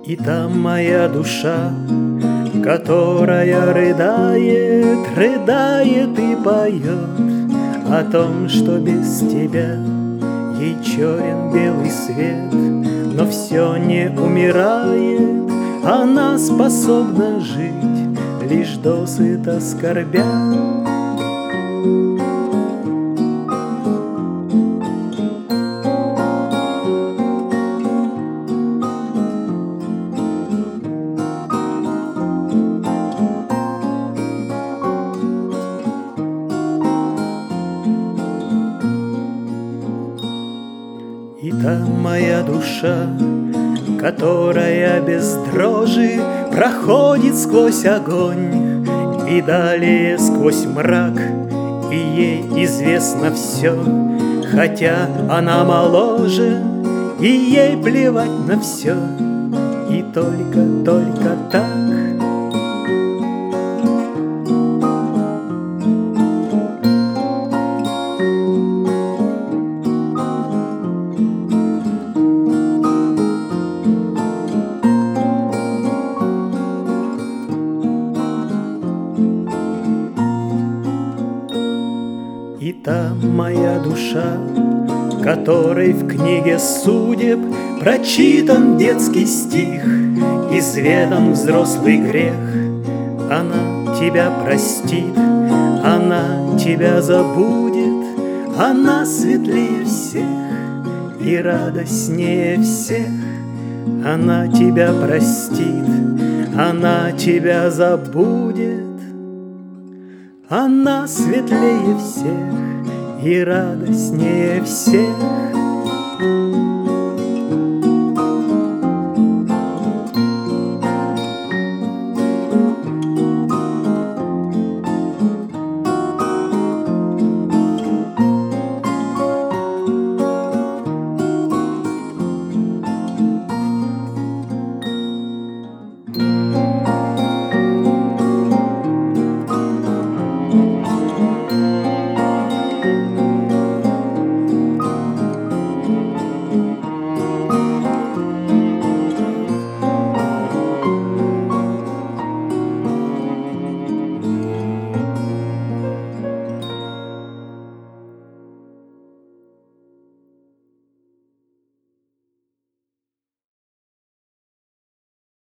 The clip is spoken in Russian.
И там моя душа, которая рыдает, рыдает и поет о том, что без тебя ей черен белый свет. Но все не умирает, она способна жить, лишь досыта скорбя. И там моя душа, которая без дрожи проходит сквозь огонь и далее сквозь мрак, и ей известно все, хотя она моложе, и ей плевать на все, и только так. И там моя душа, которой в книге судеб прочитан детский стих, изведан взрослый грех. Она тебя простит, она тебя забудет, она светлее всех и радостнее всех. Она тебя простит, она тебя забудет, она светлее всех и радостнее всех.